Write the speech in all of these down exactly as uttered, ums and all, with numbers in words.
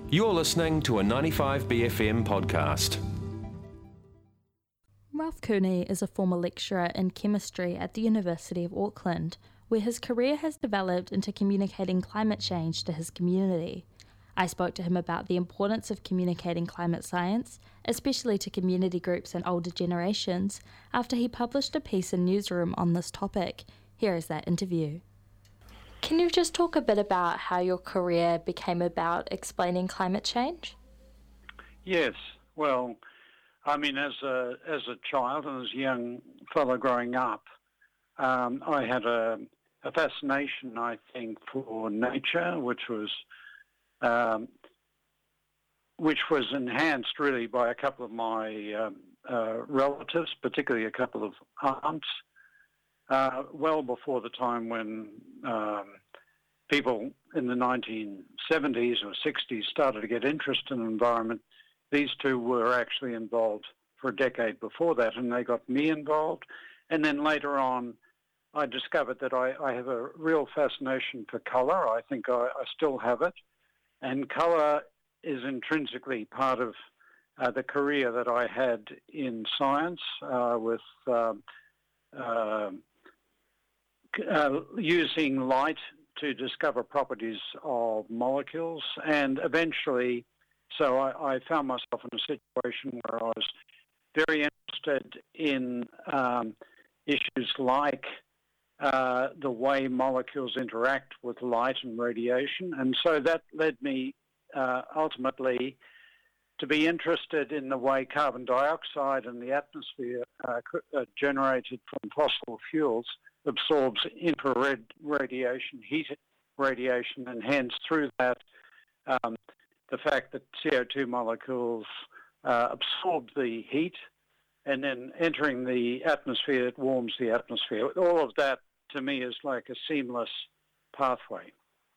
You're listening to a ninety-five B F M podcast. Ralph Cooney is a former lecturer in chemistry at the University of Auckland, where his career has developed into communicating climate change to his community. I spoke to him about the importance of communicating climate science, especially to community groups and older generations, after he published a piece in Newsroom on this topic. Here is that interview. Can you just talk a bit about how your career became about explaining climate change? Yes, well, I mean, as a as a child and as a young fellow growing up, um, I had a, a fascination, I think, for nature, which was um, which was enhanced really by a couple of my um, uh, relatives, particularly a couple of aunts. Uh, well before the time when um, people in the nineteen seventies or sixties started to get interested in the environment, these two were actually involved for a decade before that, and they got me involved. And then later on, I discovered that I, I have a real fascination for colour. I think I, I still have it. And colour is intrinsically part of uh, the career that I had in science uh, with... Um, uh, Uh, using light to discover properties of molecules, and eventually, so I, I found myself in a situation where I was very interested in um, issues like uh, the way molecules interact with light and radiation, and so that led me uh, ultimately to be interested in the way carbon dioxide in the atmosphere uh, uh, generated from fossil fuels absorbs infrared radiation, heat radiation, and hence through that um, the fact that C O two molecules uh, absorb the heat and then entering the atmosphere, it warms the atmosphere. All of that to me is like a seamless pathway.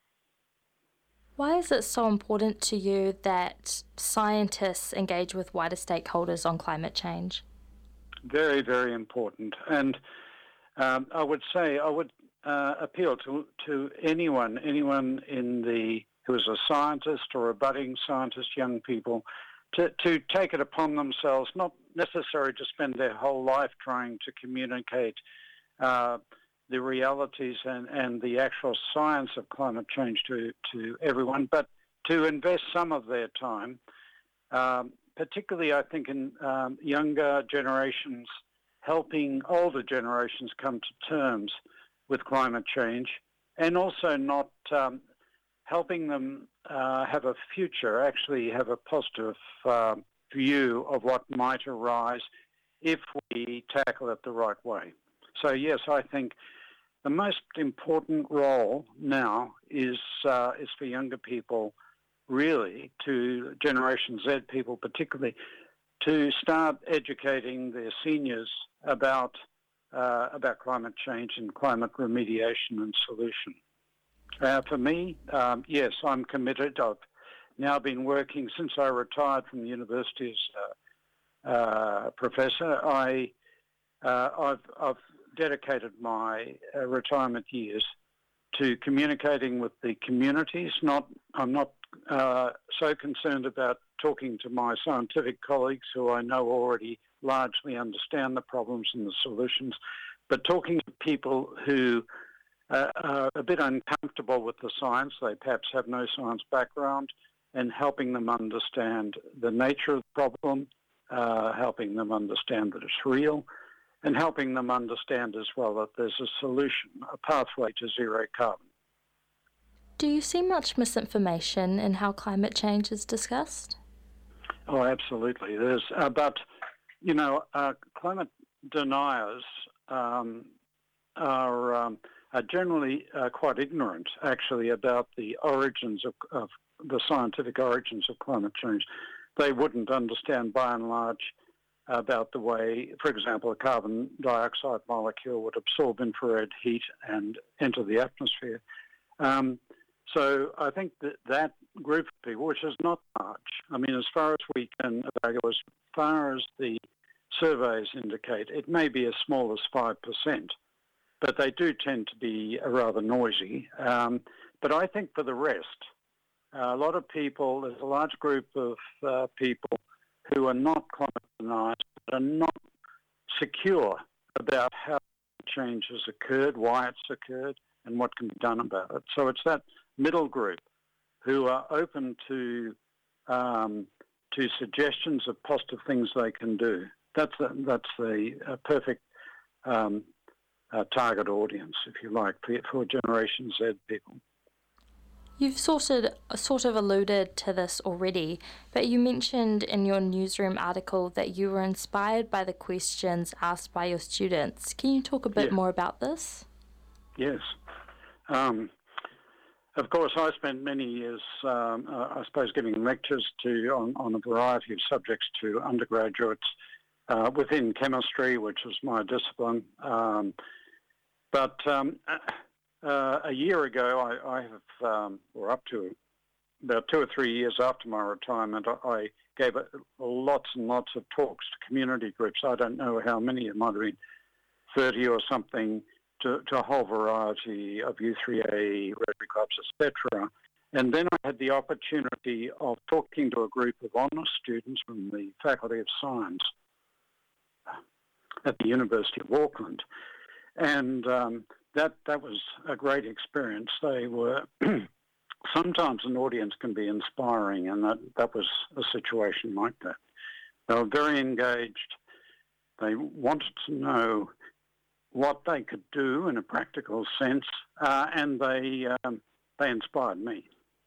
Why is it so important to you that scientists engage with wider stakeholders on climate change? Very, very important. And Um, I would say I would uh, appeal to to anyone, anyone in the who is a scientist or a budding scientist, young people, to, to take it upon themselves, not necessarily to spend their whole life trying to communicate uh, the realities and, and the actual science of climate change to, to everyone, but to invest some of their time, um, particularly I think in um, younger generations, helping older generations come to terms with climate change, and also not um, helping them uh, have a future, actually have a positive uh, view of what might arise if we tackle it the right way. So yes, I think the most important role now is uh, is for younger people, really, to Generation Z people particularly, to start educating their seniors about uh, about climate change and climate remediation and solution. Uh, for me, um, yes, I'm committed. I've now been working since I retired from the university as a uh, professor. I uh, I've, I've dedicated my uh, retirement years to communicating with the communities. Not I'm not uh, so concerned about talking to my scientific colleagues who I know already largely understand the problems and the solutions, but talking to people who uh, are a bit uncomfortable with the science, they perhaps have no science background, and helping them understand the nature of the problem, uh, helping them understand that it's real, and helping them understand as well that there's a solution, a pathway to zero carbon. Do you see much misinformation in how climate change is discussed? Oh, absolutely. There's, uh, but, you know, uh, climate deniers um, are, um, are generally uh, quite ignorant, actually, about the origins of, of the scientific origins of climate change. They wouldn't understand, by and large, about the way, for example, a carbon dioxide molecule would absorb infrared heat and enter the atmosphere. Um, So I think that that group of people, which is not much, I mean, as far as we can evaluate, as far as the surveys indicate, it may be as small as five percent, but they do tend to be rather noisy. Um, but I think for the rest, Uh, a lot of people, there's a large group of uh, people who are not climate deniers, but are not secure about how change has occurred, why it's occurred, and what can be done about it. So it's that middle group who are open to um, to suggestions of positive things they can do. That's a, that's the uh, perfect um, uh, target audience, if you like, for, for Generation Z people. You've sort of, sort of alluded to this already, but you mentioned in your newsroom article that you were inspired by the questions asked by your students. Can you talk a bit yeah. more about this? Yes. Um, of course, I spent many years, um, uh, I suppose, giving lectures to on, on a variety of subjects to undergraduates uh, within chemistry, which was my discipline. Um, but um, uh, a year ago, I, I have, um, or up to about two or three years after my retirement, I, I gave a, lots and lots of talks to community groups. I don't know how many, it might have been thirty or something, to, to a whole variety of U three A, Rotary clubs, et cetera. And then I had the opportunity of talking to a group of honours students from the Faculty of Science at the University of Auckland. And um, that, that was a great experience. They were... Sometimes an audience can be inspiring, and that, that was a situation like that. They were very engaged. They wanted to know what they could do in a practical sense, uh, and they um, they inspired me.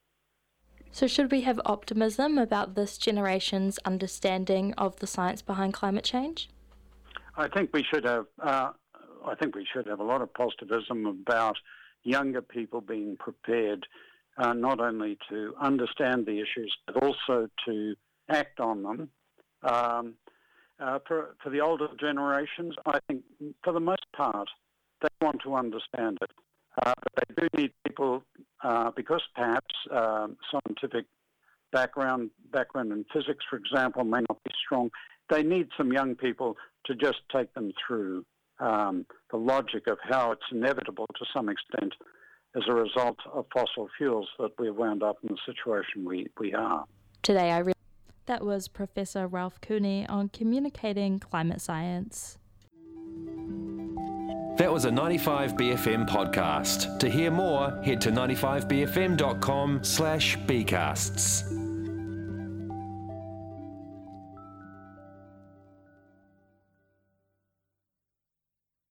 So should we have optimism about this generation's understanding of the science behind climate change? I think we should have. Uh, I think we should have a lot of positivism about younger people being prepared. Uh, not only to understand the issues, but also to act on them. Um, uh, for, for the older generations, I think for the most part, they want to understand it. Uh, but they do need people, uh, because perhaps um, scientific background, background in physics, for example, may not be strong. They need some young people to just take them through um, the logic of how it's inevitable to some extent as a result of fossil fuels that we've wound up in the situation we, we are. Today, I re- That was Professor Ralph Cooney on communicating climate science. That was a ninety-five B F M podcast. To hear more, head to ninety-five b f m dot com slash bcasts.